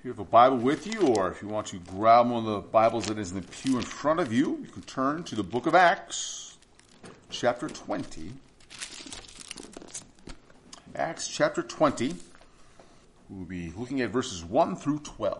If you have a Bible with you, or if you want to grab one of the Bibles that is in the pew in front of you, you can turn to the book of Acts, chapter 20. Acts chapter 20. We'll be looking at verses 1 through 12.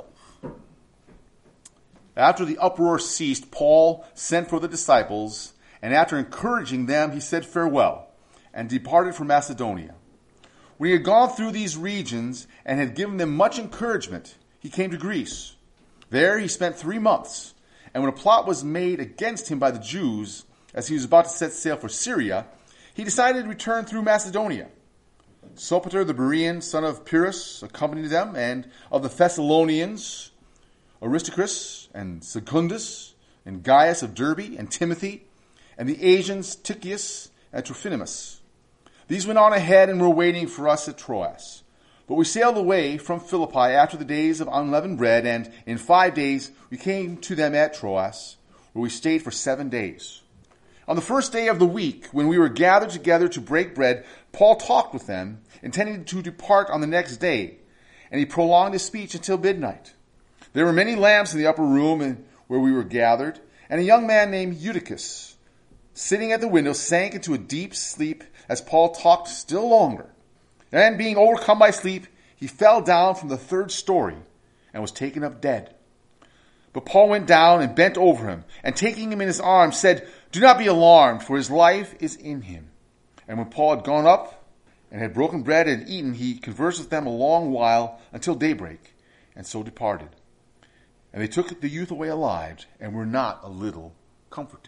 After the uproar ceased, Paul sent for the disciples, and after encouraging them, he said farewell, and departed for Macedonia. When he had gone through these regions, and had given them much encouragement, he came to Greece. There he spent 3 months, and when a plot was made against him by the Jews, as he was about to set sail for Syria, he decided to return through Macedonia. Sopater the Berean, son of Pyrrhus, accompanied them, and of the Thessalonians, Aristarchus and Secundus, and Gaius of Derbe, and Timothy, and the Asians Tychicus and Trophimus. These went on ahead and were waiting for us at Troas. But we sailed away from Philippi after the days of unleavened bread, and in 5 days we came to them at Troas, where we stayed for 7 days. On the first day of the week, when we were gathered together to break bread, Paul talked with them, intending to depart on the next day, and he prolonged his speech until midnight. There were many lamps in the upper room where we were gathered, and a young man named Eutychus, sitting at the window, sank into a deep sleep as Paul talked still longer. And being overcome by sleep, he fell down from the 3rd story and was taken up dead. But Paul went down and bent over him, and taking him in his arms, said, "Do not be alarmed, for his life is in him." And when Paul had gone up and had broken bread and eaten, he conversed with them a long while until daybreak, and so departed. And they took the youth away alive, and were not a little comforted.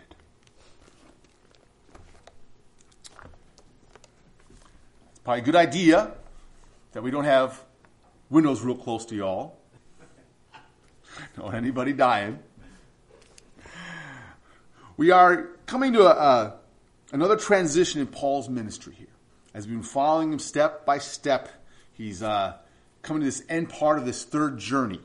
It's probably a good idea that we don't have windows real close to y'all. Don't want anybody dying. We are coming to another transition in Paul's ministry here. As we've been following him step by step, he's coming to this end part of this 3rd journey.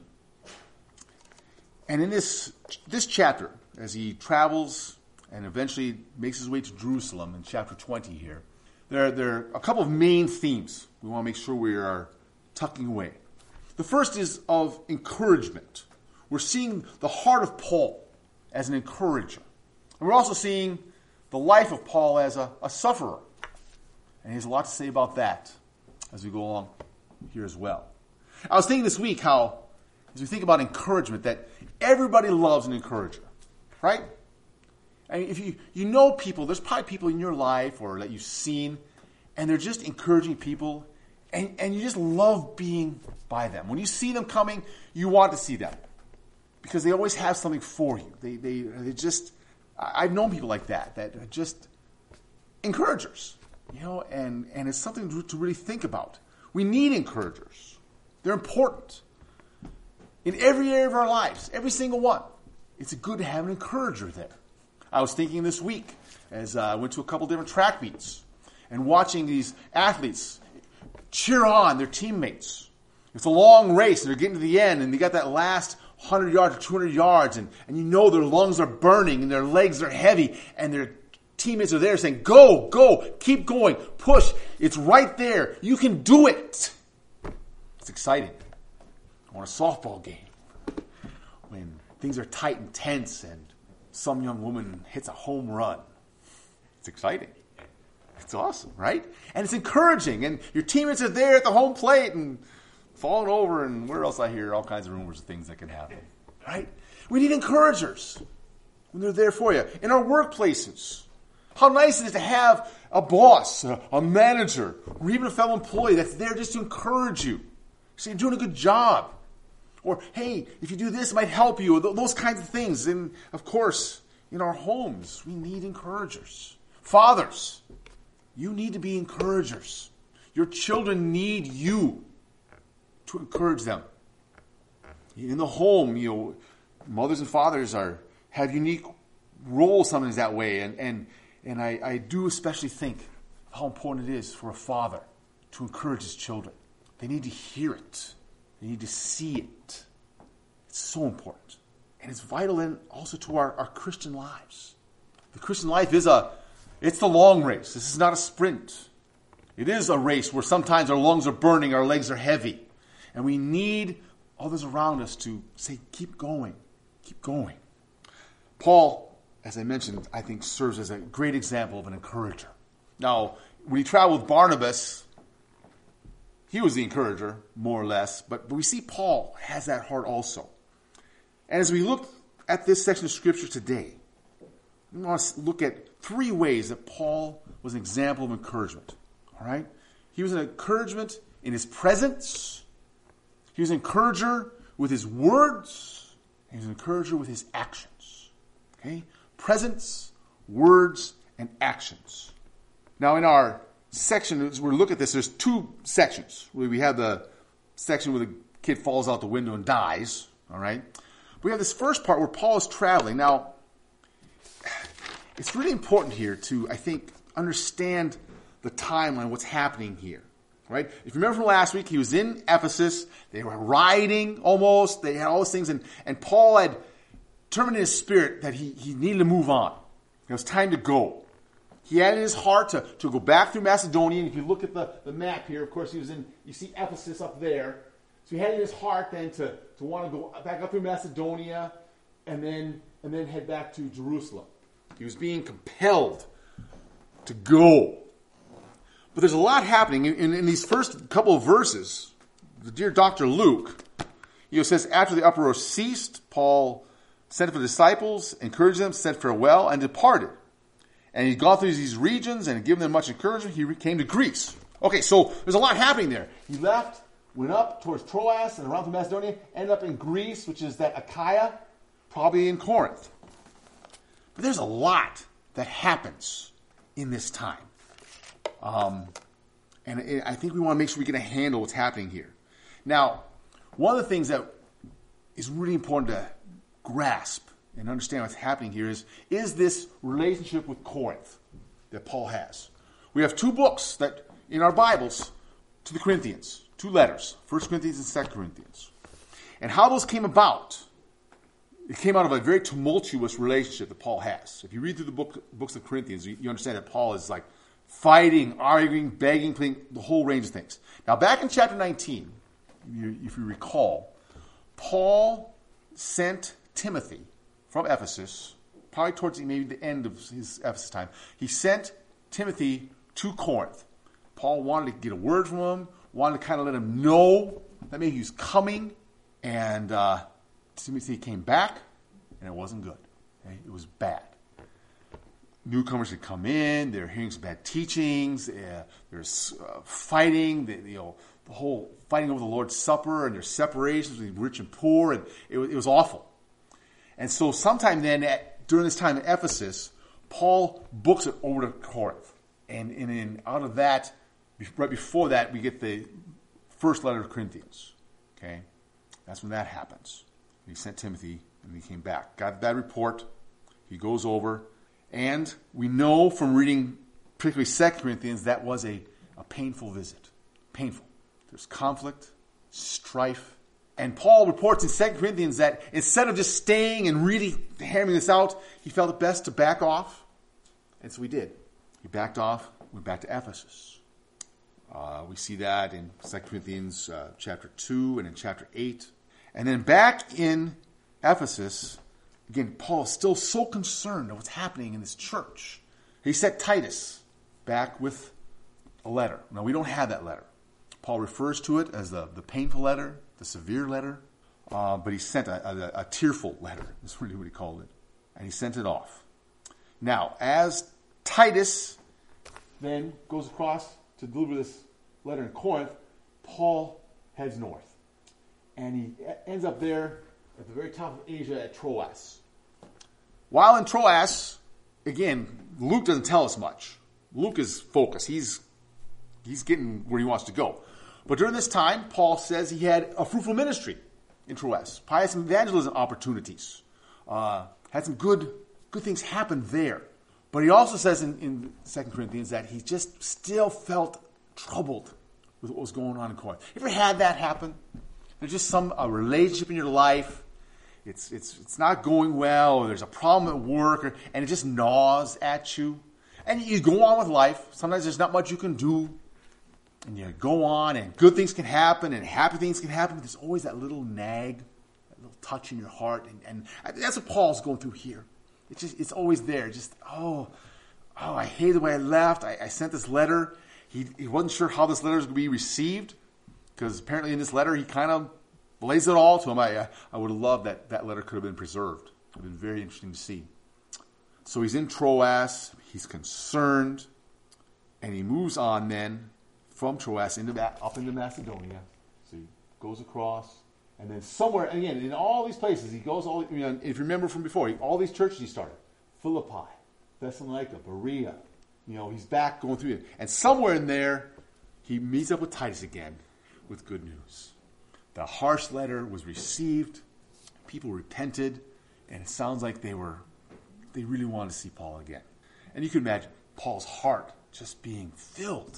And in this chapter, as he travels and eventually makes his way to Jerusalem in chapter 20 here, there are a couple of main themes we want to make sure we are tucking away. The first is of encouragement. We're seeing the heart of Paul as an encourager. And we're also seeing the life of Paul as a sufferer. And he has a lot to say about that as we go along here as well. I was thinking this week how, as we think about encouragement, that everybody loves an encourager, right? I mean, if you know people, there's probably people in your life or that you've seen, and they're just encouraging people, and you just love being by them. When you see them coming, you want to see them because they always have something for you. They just, I've known people like that are just encouragers, and it's something to really think about. We need encouragers. They're important. In every area of our lives, every single one, it's good to have an encourager there. I was thinking this week as I went to a couple different track meets and watching these athletes cheer on their teammates. It's a long race and they're getting to the end and they got that last 100 yards or 200 yards and their lungs are burning and their legs are heavy and their teammates are there saying, go, keep going, push. It's right there. You can do it. It's exciting. On a softball game when things are tight and tense and some young woman hits a home run. It's exciting. It's awesome, right? And it's encouraging. And your teammates are there at the home plate and falling over and where else I hear all kinds of rumors of things that can happen, right? We need encouragers when they're there for you. In our workplaces, how nice it is to have a boss, a manager, or even a fellow employee that's there just to encourage you. So you're doing a good job. Or, hey, if you do this, it might help you. Those kinds of things. And, of course, in our homes, we need encouragers. Fathers, you need to be encouragers. Your children need you to encourage them. In the home, mothers and fathers have unique roles sometimes that way. And I do especially think how important it is for a father to encourage his children. They need to hear it. They need to see it. It's so important. And it's vital then also to our Christian lives. The Christian life it's the long race. This is not a sprint. It is a race where sometimes our lungs are burning, our legs are heavy. And we need others around us to say, keep going, keep going. Paul, as I mentioned, I think serves as a great example of an encourager. Now, when he traveled with Barnabas, he was the encourager, more or less, but we see Paul has that heart also. And as we look at this section of Scripture today, we want to look at 3 ways that Paul was an example of encouragement. All right? He was an encouragement in his presence. He was an encourager with his words. He was an encourager with his actions. Okay? Presence, words, and actions. Now, in our section, as we look at this, there's 2 sections. We have the section where the kid falls out the window and dies. All right? We have this first part where Paul is traveling. Now, it's really important here to, I think, understand the timeline, what's happening here. Right? If you remember from last week, he was in Ephesus. They were rioting almost. They had all those things. And Paul had determined in his spirit that he needed to move on. It was time to go. He had in his heart to go back through Macedonia. And if you look at the map here, of course, he was in, you see Ephesus up there. So he had in his heart then to want to go back up through Macedonia and then head back to Jerusalem. He was being compelled to go. But there's a lot happening in these first couple of verses. The dear Dr. Luke, says, after the uproar ceased, Paul sent for the disciples, encouraged them, said farewell, and departed. And he'd gone through these regions and had given them much encouragement. He came to Greece. Okay, so there's a lot happening there. He left, went up towards Troas and around to Macedonia, ended up in Greece, which is that Achaia, probably in Corinth. But there's a lot that happens in this time. And I think we want to make sure we get a handle what's happening here. Now, one of the things that is really important to grasp and understand what's happening here is this relationship with Corinth that Paul has. We have 2 books that in our Bibles to the Corinthians, 2 letters, 1 Corinthians and 2 Corinthians. And how those came about, it came out of a very tumultuous relationship that Paul has. If you read through the books of Corinthians, you understand that Paul is like fighting, arguing, begging, pleading, the whole range of things. Now, back in chapter 19, if you recall, Paul sent Timothy from Ephesus, probably towards maybe the end of his Ephesus time. He sent Timothy to Corinth. Paul wanted to get a word from him, wanted to kind of let him know that maybe he was coming, and Timothy came back, and it wasn't good. Okay? It was bad. Newcomers had come in, they were hearing some bad teachings, there's fighting, the whole fighting over the Lord's Supper, and there's separations between rich and poor, and it was awful. And so sometime then, during this time in Ephesus, Paul books it over to Corinth. And out of that, right before that, we get the first letter to Corinthians. Okay? That's when that happens. He sent Timothy, and he came back. Got that report. He goes over. And we know from reading particularly 2 Corinthians, that was a painful visit. Painful. There's conflict, strife. And Paul reports in 2 Corinthians that instead of just staying and really hammering this out, he felt it best to back off. And so he did. He backed off, went back to Ephesus. We see that in 2 Corinthians chapter 2 and in chapter 8. And then back in Ephesus, again, Paul is still so concerned of what's happening in this church. He sent Titus back with a letter. Now, we don't have that letter. Paul refers to it as the painful letter, the severe letter, but he sent a tearful letter. That's really what he called it. And he sent it off. Now, as Titus then goes across to deliver this letter in Corinth, Paul heads north. And he ends up there at the very top of Asia at Troas. While in Troas, again, Luke doesn't tell us much. Luke is focused. He's getting where he wants to go. But during this time, Paul says he had a fruitful ministry in Troas. Probably had some evangelism opportunities. Had some good things happen there. But he also says in 2 Corinthians that he just still felt troubled with what was going on in Corinth. You ever had that happen? There's just a relationship in your life. It's not going well, or there's a problem at work, and it just gnaws at you. And you go on with life. Sometimes there's not much you can do. And you go on, and good things can happen, and happy things can happen, but there's always that little nag, that little touch in your heart, and that's what Paul's going through here. It's always there. Just, I hate the way I left. I sent this letter. He wasn't sure how this letter was going to be received, because apparently in this letter he kind of lays it all to him. I would have loved that letter could have been preserved. It would have been very interesting to see. So he's in Troas. He's concerned, and he moves on then from Troas up into Macedonia. So he goes across, and then somewhere, again, in all these places, he goes if you remember from before, all these churches he started. Philippi, Thessalonica, Berea. He's back going through it. And somewhere in there, he meets up with Titus again with good news. The harsh letter was received. People repented, and it sounds like they really wanted to see Paul again. And you can imagine Paul's heart just being filled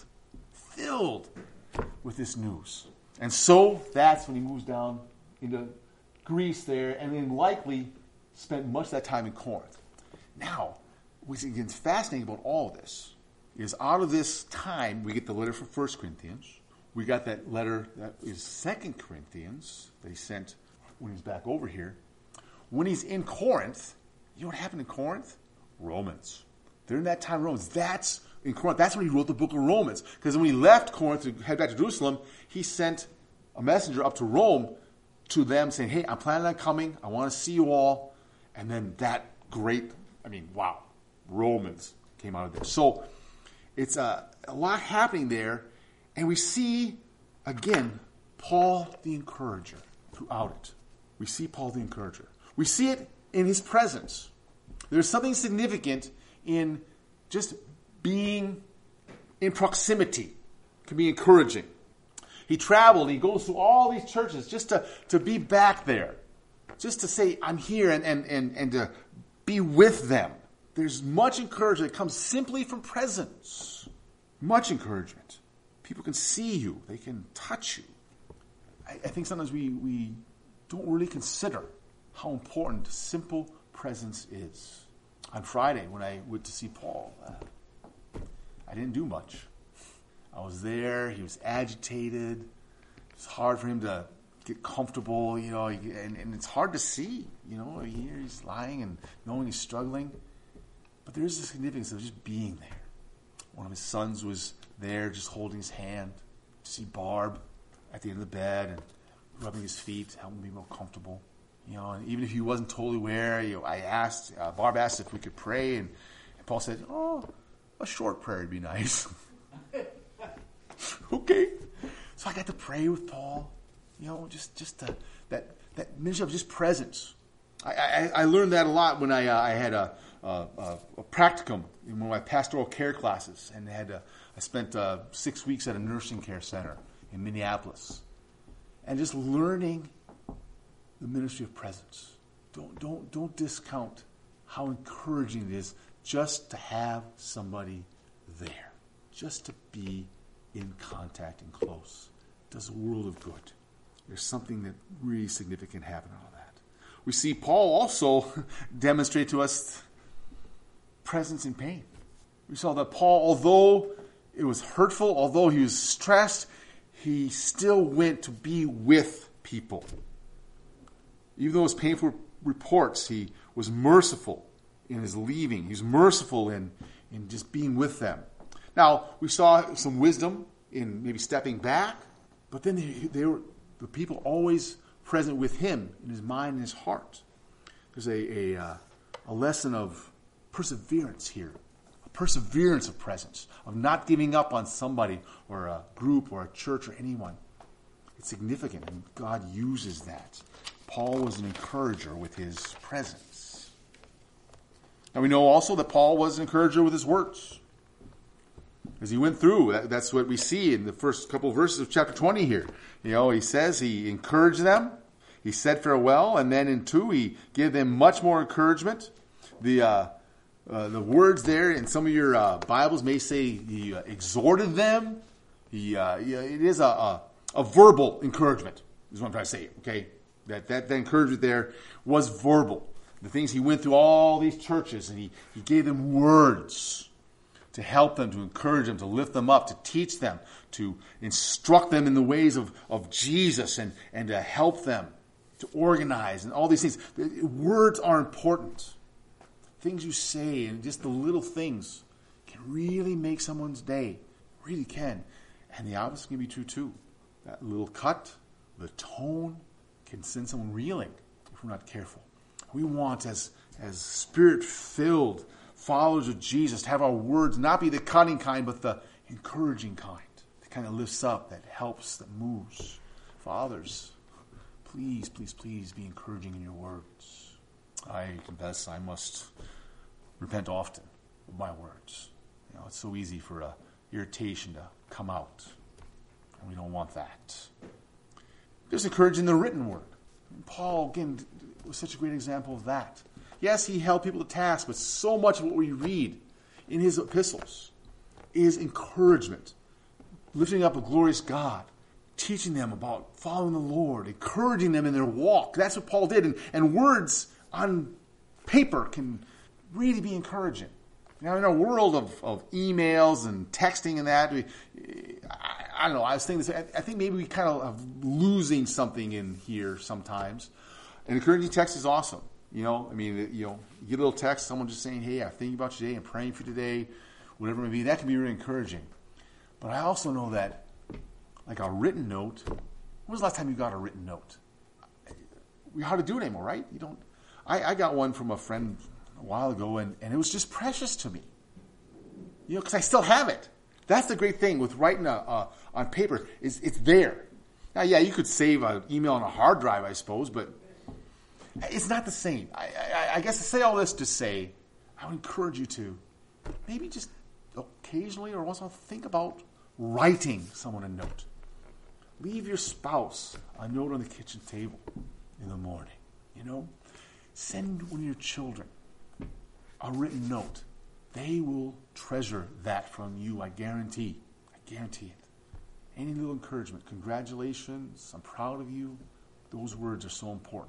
with this news. And so that's when he moves down into Greece there, and then likely spent much of that time in Corinth. Now, what's fascinating about all of this is out of this time, we get the letter from 1 Corinthians. We got that letter that is 2 Corinthians that he sent when he's back over here. When he's in Corinth, you know what happened in Corinth? Romans. During that time, Romans. In Corinth, that's when he wrote the book of Romans. Because when he left Corinth to head back to Jerusalem, he sent a messenger up to Rome to them saying, hey, I'm planning on coming. I want to see you all. And then that great, Romans came out of there. So it's a lot happening there. And we see, again, Paul the encourager throughout it. We see Paul the encourager. We see it in his presence. There's something significant in just being in proximity. It can be encouraging. He traveled, he goes through all these churches just to be back there. Just to say, I'm here and to be with them. There's much encouragement that comes simply from presence. Much encouragement. People can see you. They can touch you. I think sometimes we don't really consider how important simple presence is. On Friday, when I went to see Paul, I didn't do much. I was there. He was agitated. It's hard for him to get comfortable, and it's hard to see. Here he's lying and knowing he's struggling. But there's the significance of just being there. One of his sons was there just holding his hand. To see Barb at the end of the bed and rubbing his feet, helping him be more comfortable. And even if he wasn't totally aware, Barb asked if we could pray, and Paul said, a short prayer would be nice. Okay. So I got to pray with Paul, just that ministry of just presence. I learned that a lot when I had a practicum in one of my pastoral care classes, and I spent 6 weeks at a nursing care center in Minneapolis, and just learning the ministry of presence. Don't discount how encouraging it is just to have somebody there, just to be in contact and close. It does a world of good. There's something that really significant happened out of that. We see Paul also demonstrate to us presence in pain. We saw that Paul, although it was hurtful, although he was stressed, he still went to be with people. Even though it was painful reports, he was merciful in his leaving. He was merciful in just being with them. Now, we saw some wisdom in maybe stepping back, but then they were the people always present with him in his mind and his heart. There's a lesson of perseverance here, a perseverance of presence, of not giving up on somebody or a group or a church or anyone. It's significant, and God uses that. Paul was an encourager with his presence. Now we know also that Paul was an encourager with his words. As he went through, that's what we see in the first couple of verses of chapter 20 here. He says he encouraged them, he said farewell, and then in 2 he gave them much more encouragement. The words there in some of your Bibles may say he exhorted them. It is a verbal encouragement, is what I'm trying to say, okay? That encouragement there was verbal. The things he went through all these churches, and he gave them words to help them, to encourage them, to lift them up, to teach them, to instruct them in the ways of Jesus and to help them, to organize and all these things. Words are important. Things you say and just the little things can really make someone's day. Really can. And the opposite can be true too. That little cut, the tone can send someone reeling if we're not careful. We want, as Spirit-filled followers of Jesus, to have our words not be the cutting kind, but the encouraging kind. That kind of lifts up, that helps, that moves. Fathers, please, please, please be encouraging in your words. I confess I must repent often of my words. It's so easy for irritation to come out, and we don't want that. There's encouraging in the written word. Paul, again, was such a great example of that. Yes, he held people to task, but so much of what we read in his epistles is encouragement, lifting up a glorious God, teaching them about following the Lord, encouraging them in their walk. That's what Paul did. And words on paper can really be encouraging. Now, in a world of emails and texting and that, I don't know, I was thinking this, I think maybe we kind of are losing something in here sometimes. And encouraging text is awesome. You get a little text, someone just saying, hey, I'm thinking about you today, I'm praying for you today, whatever it may be. That can be really encouraging. But I also know that, like a written note, when was the last time you got a written note? We hard to do it anymore, right? You don't. I got one from a friend a while ago, and it was just precious to me. Because I still have it. That's the great thing with writing on paper, is it's there. Now, yeah, you could save an email on a hard drive, I suppose, but it's not the same. I guess I say all this to say, I would encourage you to maybe just occasionally or once in a while think about writing someone a note. Leave your spouse a note on the kitchen table in the morning. Send one of your children a written note. They will treasure that from you, I guarantee. I guarantee it. Any little encouragement, congratulations, I'm proud of you. Those words are so important.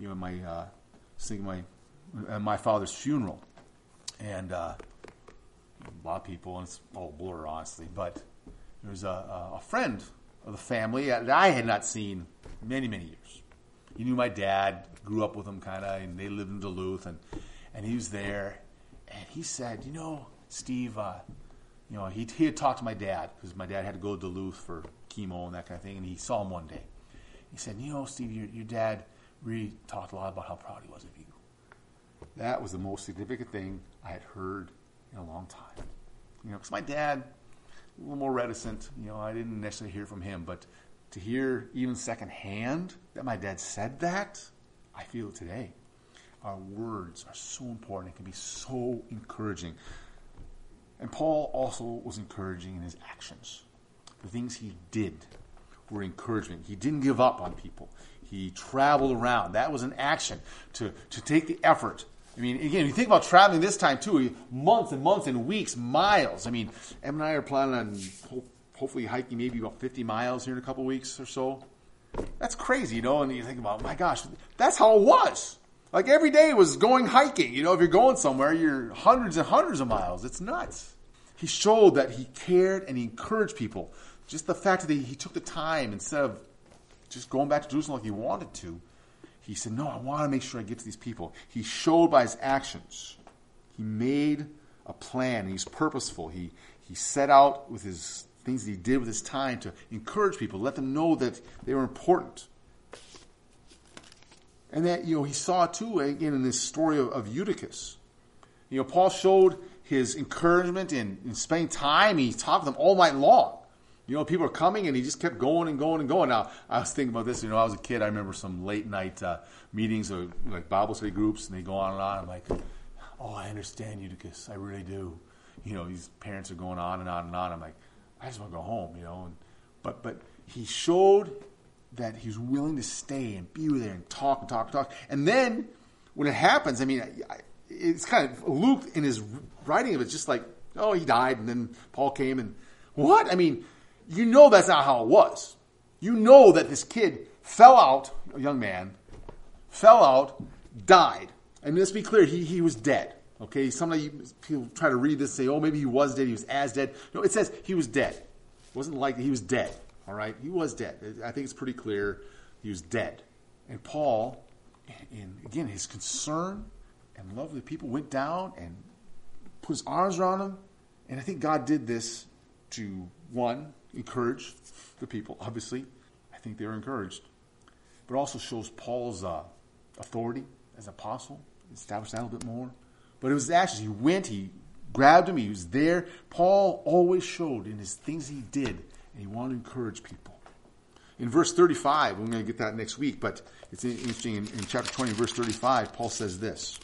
My father's funeral, and a lot of people, and it's all blur, honestly, but there was a friend of the family that I had not seen many, many years. He knew my dad, grew up with him kind of, and they lived in Duluth, and he was there, and he said, Steve, he had talked to my dad, because my dad had to go to Duluth for chemo and that kind of thing, and he saw him one day. He said, Steve, your dad really talked a lot about how proud he was of you. That was the most significant thing I had heard in a long time. Because my dad, a little more reticent, I didn't necessarily hear from him, but to hear even secondhand that my dad said that, I feel it today. Our words are so important. It can be so encouraging. And Paul also was encouraging in his actions. The things he did were encouragement. He didn't give up on people. He traveled around. That was an action to take the effort. Again, you think about traveling this time too, months and months and weeks, miles. Em and I are planning on hopefully hiking maybe about 50 miles here in a couple weeks or so. That's crazy, and you think about, my gosh, that's how it was. Like every day was going hiking. If you're going somewhere, you're hundreds and hundreds of miles. It's nuts. He showed that he cared and he encouraged people. Just the fact that he took the time, instead of just going back to Jerusalem like he wanted to, he said, no, I want to make sure I get to these people. He showed by his actions. He made a plan. He's purposeful. He set out with his things that he did with his time to encourage people, let them know that they were important. And that, he saw it too, again, in this story of Eutychus. Paul showed his encouragement in spending time. He talked to them all night long. People are coming, and he just kept going and going and going. Now, I was thinking about this. I was a kid. I remember some late night meetings or like Bible study groups, and they go on and on. I'm like, oh, I understand Eutychus. I really do. These parents are going on and on and on. I'm like, I just want to go home. But he showed that he was willing to stay and be there and talk and talk and talk. And then when it happens, it's kind of Luke in his writing of it, just like, oh, he died, and then Paul came, and what? That's not how it was. That this kid fell out, a young man, fell out, died. And let's be clear, he was dead. Okay, sometimes people try to read this and say, oh, maybe he was dead, he was as dead. No, it says he was dead. It wasn't like he was dead, all right? He was dead. I think it's pretty clear he was dead. And Paul, in again, his concern and love of the people, went down and put his arms around them. And I think God did this to, one, encourage the people, obviously. I think they were encouraged. But it also shows Paul's authority as apostle, established that a little bit more. But it was actions. He went, he grabbed him, he was there. Paul always showed in his things he did, and he wanted to encourage people. In verse 35, we're going to get that next week, but it's interesting. In chapter 20, verse 35, Paul says this.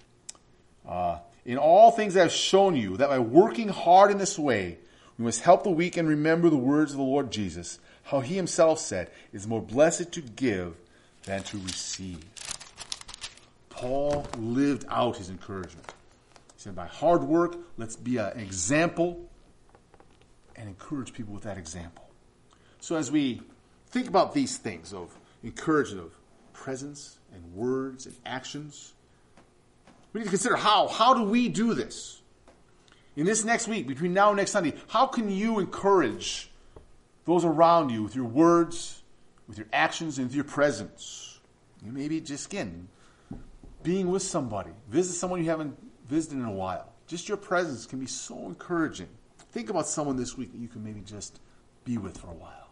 In all things I have shown you, that by working hard in this way, we must help the weak and remember the words of the Lord Jesus, how he himself said, it is more blessed to give than to receive. Paul lived out his encouragement. He said, by hard work, let's be an example and encourage people with that example. So as we think about these things of encouragement, of presence and words and actions, we need to consider how do we do this? In this next week, between now and next Sunday, how can you encourage those around you with your words, with your actions, and with your presence? Maybe just, again, being with somebody. Visit someone you haven't visited in a while. Just your presence can be so encouraging. Think about someone this week that you can maybe just be with for a while.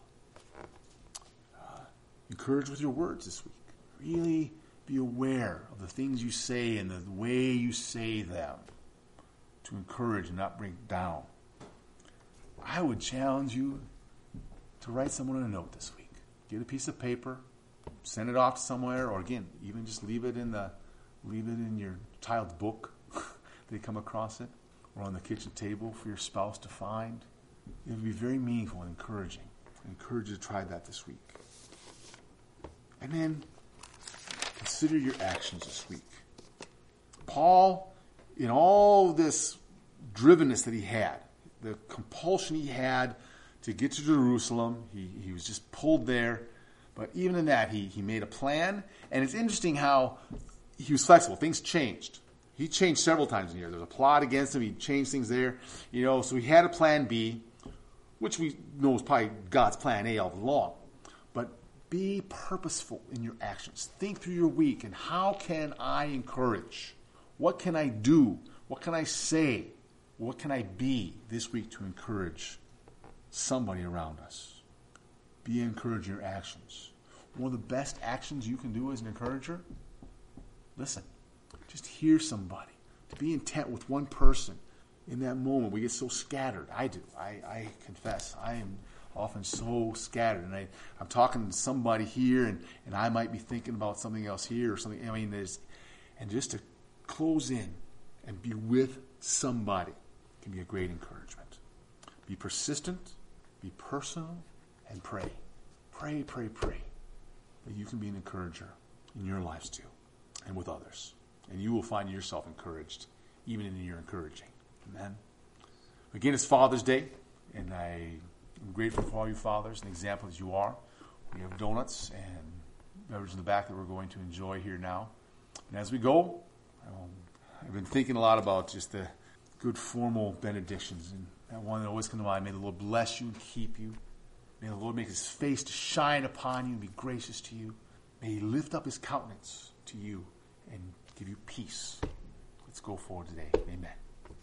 Encourage with your words this week. Really be aware of the things you say and the way you say them to encourage and not bring down. I would challenge you to write someone a note this week. Get a piece of paper, send it off to somewhere, or again, even just leave it in your child's book. They come across it, or on the kitchen table for your spouse to find. It would be very meaningful and encouraging. I encourage you to try that this week. And then consider your actions this week. Paul, in all this drivenness that he had, the compulsion he had to get to Jerusalem, he was just pulled there. But even in that, he made a plan. And it's interesting how he was flexible. Things changed. He changed several times in here. There was a plot against him. He changed things there. So he had a plan B, which we know was probably God's plan A all along. But be purposeful in your actions. Think through your week and how can I encourage? What can I do? What can I say? What can I be this week to encourage somebody around us? Be encouraged in your actions. One of the best actions you can do as an encourager, listen. Just hear somebody. To be intent with one person in that moment. We get so scattered. I do. I confess. I am often so scattered. And I'm talking to somebody here, and I might be thinking about something else here or something. And just to close in and be with somebody can be a great encouragement. Be persistent. Be personal. And pray. Pray, pray, pray. That you can be an encourager in your lives too. And with others. And you will find yourself encouraged, even in your encouraging. Amen. Again, it's Father's Day, and I'm grateful for all you fathers and examples you are. We have donuts and beverage in the back that we're going to enjoy here now. And as we go, I've been thinking a lot about just the good formal benedictions. And that one that always comes to mind, may the Lord bless you and keep you. May the Lord make his face to shine upon you and be gracious to you. May he lift up his countenance to you and give you peace. Let's go forward today. Amen.